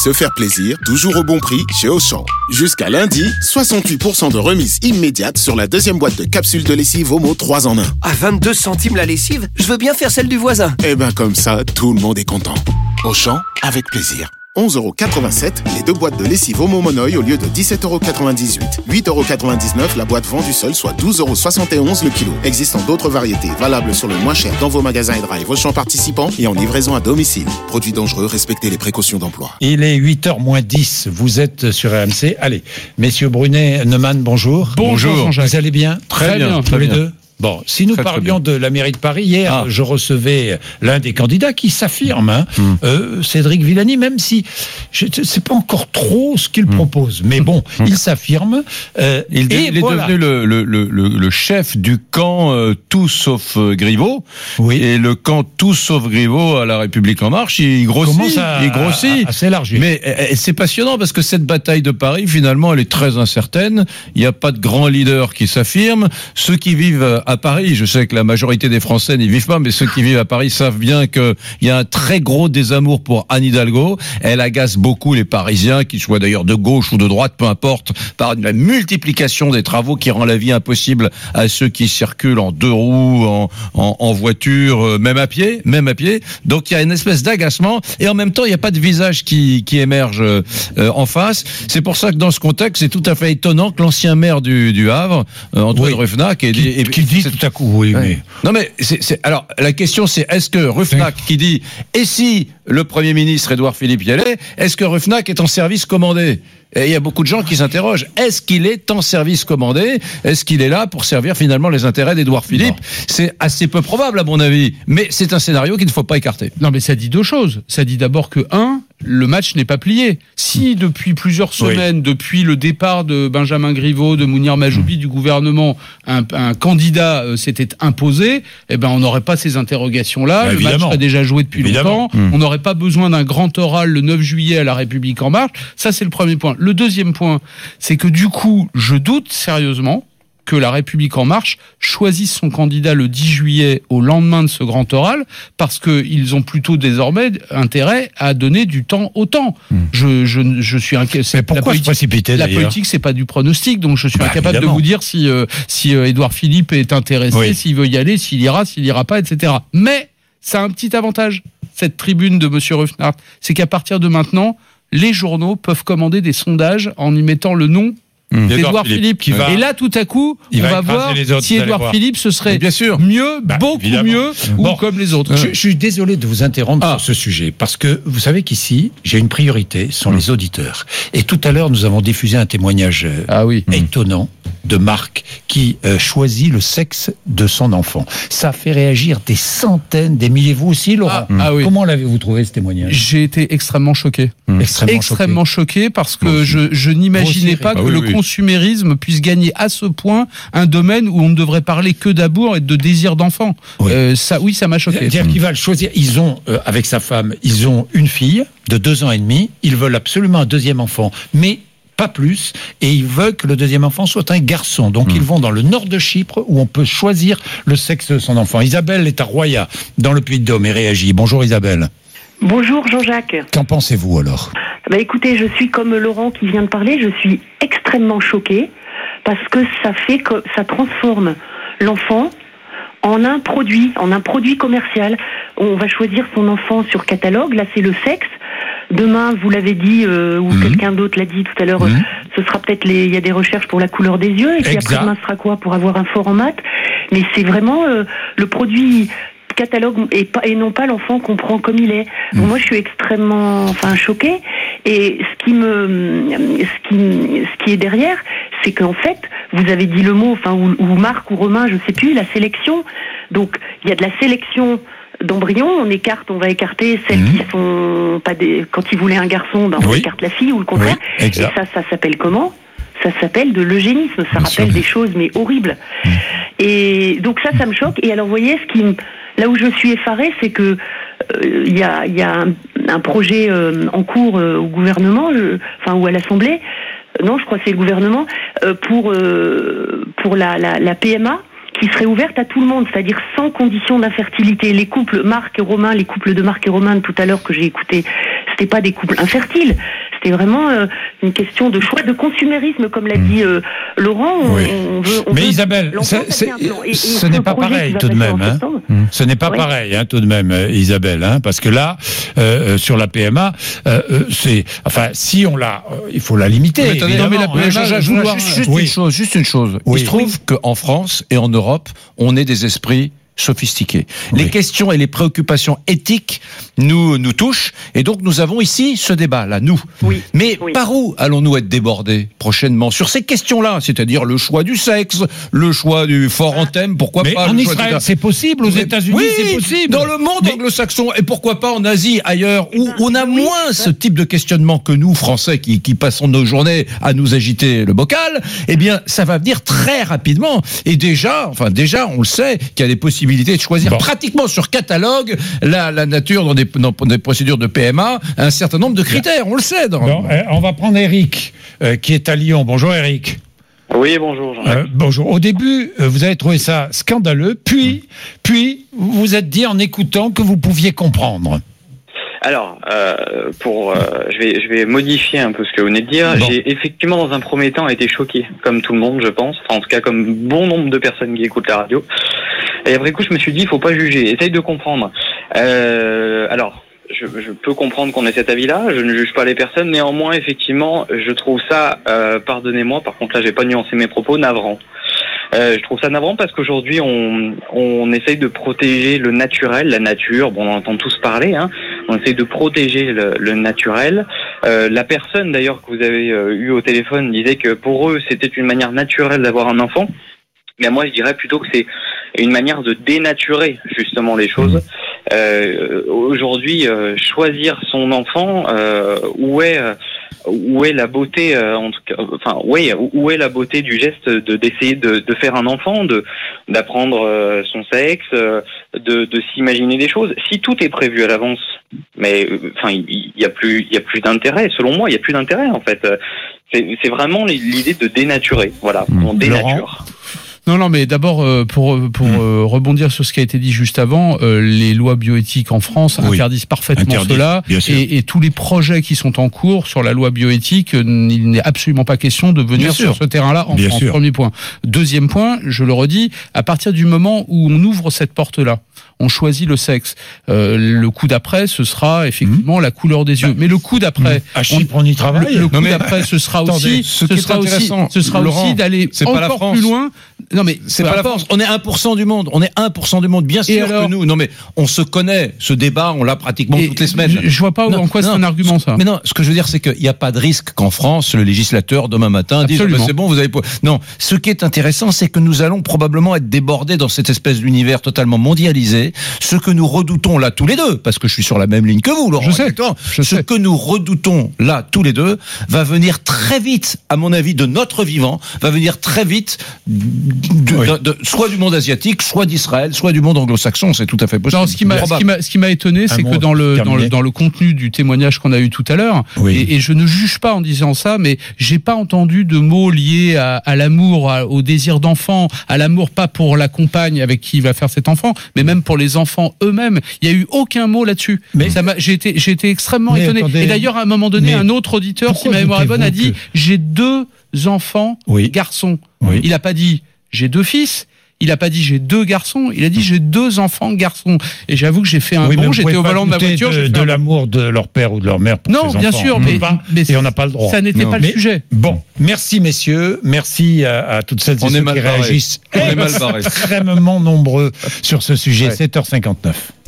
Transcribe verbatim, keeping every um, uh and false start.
se faire plaisir, toujours au bon prix chez Auchan. Jusqu'à lundi, soixante-huit pour cent de remise immédiate sur la deuxième boîte de capsules de lessive Omo trois en un. À vingt-deux centimes la lessive, je veux bien faire celle du voisin. Eh ben comme ça, tout le monde est content. Auchan, avec plaisir. onze euros quatre-vingt-sept, les deux boîtes de lessive Omo Monoï au lieu de dix-sept euros quatre-vingt-dix-huit. huit euros quatre-vingt-dix-neuf la boîte vendue seule, soit douze euros soixante et onze le kilo. Existant d'autres variétés, valables sur le moins cher dans vos magasins et drive Auchan participants et en livraison à domicile. Produits dangereux, respectez les précautions d'emploi. Il est huit heures moins dix, vous êtes sur R M C. Allez, messieurs Brunet, Neumann, bonjour. Bonjour, Jean-Jacques. Vous allez bien? Très, très bien, tous très les bien. deux. Bon, si nous très, parlions très de la mairie de Paris, hier, ah. je recevais l'un des candidats qui s'affirme, hein, mm. euh, Cédric Villani, même si je ne sais pas encore trop ce qu'il mm. propose. Mais bon, mm. il s'affirme. Euh, il, et il voilà. est devenu le, le, le, le chef du camp euh, tout sauf euh, Griveaux. Oui. Et le camp tout sauf Griveaux à La République En Marche, il grossit. À, il grossit. À, à s'élargir. Mais euh, c'est passionnant parce que cette bataille de Paris, finalement, elle est très incertaine. Il n'y a pas de grand leader qui s'affirme. Ceux qui vivent à Paris, je sais que la majorité des Français n'y vivent pas, mais ceux qui vivent à Paris savent bien qu'il y a un très gros désamour pour Anne Hidalgo. Elle agace beaucoup les Parisiens, qu'ils soient d'ailleurs de gauche ou de droite, peu importe, par la multiplication des travaux qui rend la vie impossible à ceux qui circulent en deux roues, en, en, en voiture, même à pied, même à pied. Donc il y a une espèce d'agacement et en même temps il n'y a pas de visage qui, qui émerge euh, en face. C'est pour ça que dans ce contexte, c'est tout à fait étonnant que l'ancien maire du, du Havre, euh, Antoine oui. Ruffnac, ait dit, qui, qui dit tout à coup, oui, ouais. mais... Non mais, c'est, c'est, alors, la question c'est, est-ce que Ruffnac oui. qui dit, et si le Premier ministre Édouard Philippe y allait, est-ce que Ruffnac est en service commandé ? Et il y a beaucoup de gens qui s'interrogent. Est-ce qu'il est en service commandé ? Est-ce qu'il est là pour servir finalement les intérêts d'Édouard Philippe ? Non. C'est assez peu probable à mon avis, mais c'est un scénario qu'il ne faut pas écarter. Non mais ça dit deux choses. Ça dit d'abord que, un, le match n'est pas plié. Si depuis plusieurs semaines, oui. depuis le départ de Benjamin Griveaux, de Mounir Majoubi mmh. du gouvernement, un, un candidat euh, s'était imposé, eh ben on n'aurait pas ces interrogations-là. Bah, le évidemment. match serait déjà joué depuis évidemment. longtemps. Mmh. On n'aurait pas besoin d'un grand oral le neuf juillet à La République En Marche. Ça c'est le premier point. Le deuxième point, c'est que du coup, je doute sérieusement que La République En Marche choisisse son candidat le dix juillet au lendemain de ce grand oral, parce qu'ils ont plutôt désormais intérêt à donner du temps au temps. Mmh. Je, je, je suis inquiet. Mais pourquoi la politique, se précipiter La d'ailleurs politique, c'est pas du pronostic, donc je suis bah, incapable évidemment. de vous dire si, euh, si euh, Édouard Philippe est intéressé, oui. s'il veut y aller, s'il ira, s'il ira pas, et cetera. Mais ça a un petit avantage, cette tribune de Monsieur Ruffnac, c'est qu'à partir de maintenant, les journaux peuvent commander des sondages en y mettant le nom Mmh. d'Édouard Philippe. Philippe. Va, et là, tout à coup, on va, va voir autres, si Édouard Philippe, ce serait bien sûr. mieux, bah, beaucoup évidemment. mieux, bon, ou comme les autres. Je, je suis désolé de vous interrompre ah. sur ce sujet, parce que vous savez qu'ici, j'ai une priorité, ce sont mmh. les auditeurs. Et tout à l'heure, nous avons diffusé un témoignage ah, oui. étonnant de Marc, qui euh, choisit le sexe de son enfant. Ça fait réagir des centaines, des milliers. Vous aussi, Laurent. Ah, ah, oui. Comment l'avez-vous trouvé, ce témoignage ? J'ai été extrêmement choqué. Mmh. Extrêmement, extrêmement choqué. choqué, parce que je, je n'imaginais pas que ah, oui, le oui. consumérisme puisse gagner à ce point un domaine où on ne devrait parler que d'amour et de désir d'enfant. Oui, euh, ça, oui, ça m'a choqué. C'est-à-dire mmh. qu'il va le choisir. Ils ont, euh, avec sa femme, ils ont une fille de deux ans et demi. Ils veulent absolument un deuxième enfant, mais pas plus. Et ils veulent que le deuxième enfant soit un garçon. Donc mmh. ils vont dans le nord de Chypre où on peut choisir le sexe de son enfant. Isabelle est à Roya, dans le Puy-de-Dôme, et réagit. Bonjour Isabelle. Bonjour Jean-Jacques. Qu'en pensez-vous alors ? Bah écoutez, je suis comme Laurent qui vient de parler, je suis extrêmement choquée parce que ça fait que ça transforme l'enfant en un produit, en un produit commercial. On va choisir son enfant sur catalogue, là c'est le sexe. Demain, vous l'avez dit, euh, ou mmh. quelqu'un d'autre l'a dit tout à l'heure, mmh. euh, ce sera peut-être les, il y a des recherches pour la couleur des yeux, et puis exact. après demain sera quoi pour avoir un fort en maths. Mais c'est vraiment euh, le produit catalogue et, pas, et non pas l'enfant qu'on prend comme il est. Donc mmh. moi je suis extrêmement enfin choquée, et ce qui me ce qui ce qui est derrière, c'est qu'en fait vous avez dit le mot enfin ou, ou Marc ou Romain, je sais plus, la sélection. Donc il y a de la sélection d'embryons, on écarte, on va écarter celles mmh. qui sont pas des, quand ils voulaient un garçon, ben on oui. écarte la fille ou le contraire. Oui, et ça ça s'appelle comment ? Ça s'appelle de l'eugénisme, ça Bien rappelle sûr. des choses mais horribles. Mmh. Et donc ça ça me choque. Et alors vous voyez ce qui me Là où je suis effarée, c'est que il euh, y a, y a un, un projet euh, en cours euh, au gouvernement, je, enfin ou à l'Assemblée, euh, non, je crois que c'est le gouvernement, euh, pour euh, pour la, la, la P M A qui serait ouverte à tout le monde, c'est-à-dire sans condition d'infertilité. Les couples Marc et Romain, les couples de Marc et Romain de tout à l'heure que j'ai écouté, c'était pas des couples infertiles. C'était vraiment euh, une question de choix, de consumérisme, comme l'a dit euh, Laurent. On, oui. on veut, on Mais veut, Isabelle, c'est, c'est, et, et ce n'est pas pareil tout de même. Hein. Ce n'est pas oui. pareil hein, tout de même, Isabelle, hein, parce que là, euh, sur la P M A, euh, c'est, enfin, si on l'a, euh, il faut la limiter. Mais attendez, non, mais la P M A, hein, je vouloir juste, juste oui. une chose, juste une chose. Oui. Il se trouve oui. qu'en France et en Europe, on est des esprits sophistiqués. Oui. Les questions et les préoccupations éthiques nous nous touchent et donc nous avons ici ce débat là nous. Oui. Mais oui. par où allons-nous être débordés prochainement sur ces questions-là, c'est-à-dire le choix du sexe, le choix du fort en thème, pourquoi mais pas en le Israël, choix c'est possible, aux États-Unis, oui, c'est possible. Dans le monde mais... anglo-saxon et pourquoi pas en Asie, ailleurs où ben, on a oui, moins ben... ce type de questionnement que nous Français qui qui passons nos journées à nous agiter le bocal, eh bien ça va venir très rapidement et déjà, enfin déjà on le sait qu'il y a des possibilités de choisir bon. pratiquement sur catalogue la, la nature dans des, dans des procédures de P M A, un certain nombre de critères, on le sait. Dans... Bon, euh, on va prendre Eric, euh, qui est à Lyon. Bonjour Eric. Oui, bonjour Jean-Jacques. Euh, bonjour. Au début, euh, vous avez trouvé ça scandaleux, puis, puis vous vous êtes dit en écoutant que vous pouviez comprendre. Alors, euh, pour, euh, je vais, je vais modifier un peu ce que vous venez de dire. Bon. J'ai effectivement, dans un premier temps, été choqué, comme tout le monde, je pense. Enfin, en tout cas, comme bon nombre de personnes qui écoutent la radio. Et après coup, je me suis dit, il faut pas juger. Essaye de comprendre. Euh, alors, je, je peux comprendre qu'on ait cet avis-là. Je ne juge pas les personnes. Néanmoins, effectivement, je trouve ça, euh, pardonnez-moi, par contre là, j'ai pas nuancé mes propos, navrant. Euh, je trouve ça navrant parce qu'aujourd'hui on on essaye de protéger le naturel, la nature. Bon, on entend tous parler, hein. On essaye de protéger le, le naturel. Euh, la personne d'ailleurs que vous avez euh, eu au téléphone disait que pour eux c'était une manière naturelle d'avoir un enfant. Mais moi je dirais plutôt que c'est une manière de dénaturer justement les choses. Euh, aujourd'hui, euh, choisir son enfant, euh, où est euh, où est la beauté, euh, en tout cas, enfin, oui, où est la beauté du geste de d'essayer de, de faire un enfant, de d'apprendre euh, son sexe, euh, de, de s'imaginer des choses. Si tout est prévu à l'avance, mais enfin, il, il y a plus, il y a plus d'intérêt. Selon moi, il y a plus d'intérêt en fait. C'est, c'est vraiment l'idée de dénaturer. Voilà, on dénature. Laurent. Non, non, mais d'abord, euh, pour pour mmh. euh, rebondir sur ce qui a été dit juste avant, euh, les lois bioéthiques en France oui. interdisent parfaitement Interdit, cela, et, et tous les projets qui sont en cours sur la loi bioéthique, euh, il n'est absolument pas question de venir bien sur sûr. ce terrain-là en bien France. Sûr. Premier point. Deuxième point, je le redis, à partir du moment où on ouvre cette porte-là, on choisit le sexe. Euh, le coup d'après, ce sera effectivement mmh. la couleur des yeux. Bah, mais le coup d'après, à Chypre, on, on y travaille. Le, le coup d'après, ce sera aussi, ce, ce sera aussi, ce sera Laurent, aussi d'aller encore plus loin. Non mais c'est pas la France. On est un pour cent du monde. On est un pour cent du monde. Bien sûr alors, que nous. Non mais on se connaît. Ce débat, on l'a pratiquement toutes les semaines. Je, je vois pas non, en quoi non, c'est un argument ça. Mais non, ce que je veux dire, c'est qu'il n'y a pas de risque qu'en France, le législateur demain matin dise bah, c'est bon, vous avez. Non. Ce qui est intéressant, c'est que nous allons probablement être débordés dans cette espèce d'univers totalement mondialisé. Ce que nous redoutons là tous les deux, parce que je suis sur la même ligne que vous, Laurent. Je sais. Je ce sais. que nous redoutons là tous les deux va venir très vite, à mon avis, de notre vivant, va venir très vite. De, oui. de, de, soit du monde asiatique, soit d'Israël, soit du monde anglo-saxon, c'est tout à fait possible. Non, ce qui m'a, ce qui m'a, ce qui m'a étonné, c'est que dans le, dans le dans le contenu du témoignage qu'on a eu tout à l'heure, oui. et, et je ne juge pas en disant ça, mais j'ai pas entendu de mots liés à, à l'amour, à, au désir d'enfant, à l'amour pas pour la compagne avec qui il va faire cet enfant, mais même pour les enfants eux-mêmes. Il y a eu aucun mot là-dessus. Mais ça m'a, j'ai été, j'ai été extrêmement mais étonné. Attendez, et d'ailleurs, à un moment donné, un autre auditeur, si ma mémoire est bonne, a dit que... j'ai deux enfants oui. garçons. Oui. Il a pas dit j'ai deux fils. Il a pas dit j'ai deux garçons, il a dit j'ai deux enfants garçons. Et j'avoue que j'ai fait un oui, bond, j'étais au volant de ma voiture. De, de l'amour de leur père ou de leur mère pour non, ses bien enfants. sûr, mais, pas, mais et on n'a pas le droit. Ça n'était non. pas mais, le sujet. Bon, merci messieurs, merci à, à toutes celles et on ceux est mal qui barré. réagissent on est mal barré. extrêmement nombreux sur ce sujet. Ouais. sept heures cinquante-neuf.